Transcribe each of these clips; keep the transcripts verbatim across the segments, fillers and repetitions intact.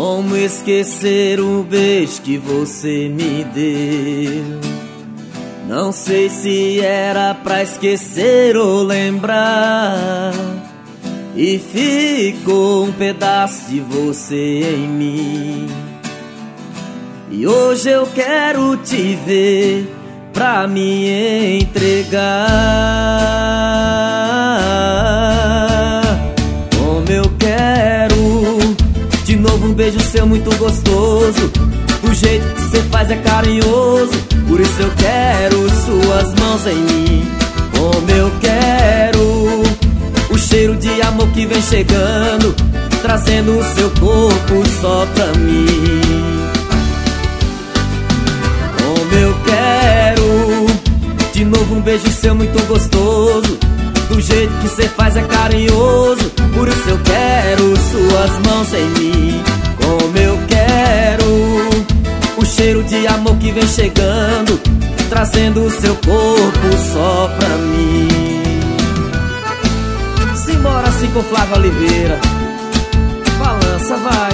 Como esquecer o beijo que você me deu? Não sei se era pra esquecer ou lembrar, e ficou um pedaço de você em mim. E hoje eu quero te ver pra me entregar. Como eu quero de novo um beijo seu muito gostoso. Do jeito que você faz é carinhoso. Por isso eu quero suas mãos em mim. Como eu quero o cheiro de amor que vem chegando, trazendo o seu corpo só pra mim. Como eu quero de novo um beijo seu muito gostoso. Do jeito que você faz é carinhoso. Por isso eu quero suas mãos em mim. Como eu quero o cheiro de amor que vem chegando, trazendo o seu corpo só pra mim. Simbora assim com Flávio Oliveira. Balança, vai.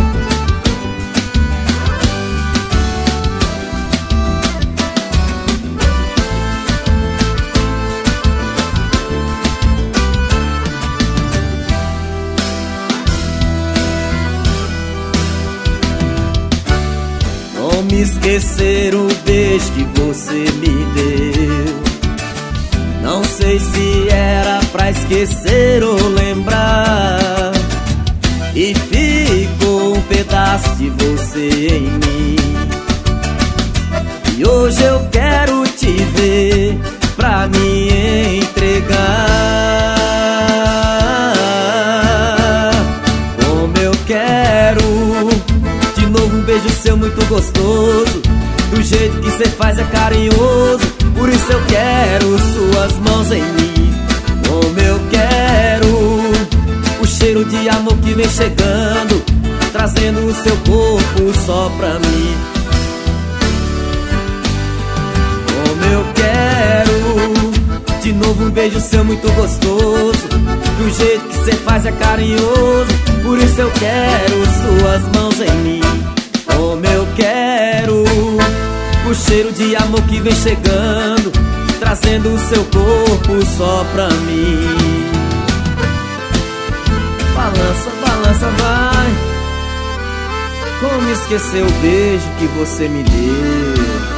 Como esquecer o beijo que você me deu? Não sei se era pra esquecer ou lembrar, e ficou um pedaço de você em mim. E hoje eu quero te ver pra me entregar. Como eu quero de novo um beijo seu muito gostoso. Do jeito que você faz é carinhoso. Por isso eu quero suas mãos em mim. Como eu quero o cheiro de amor que vem chegando, trazendo o seu corpo só pra mim. Como eu quero de novo um beijo seu muito gostoso. Do jeito que você faz é carinhoso. Por isso eu quero suas mãos em mim. Como eu quero o cheiro de amor que vem chegando, trazendo o seu corpo só pra mim. Balança, balança, vai. Como esquecer o beijo que você me deu?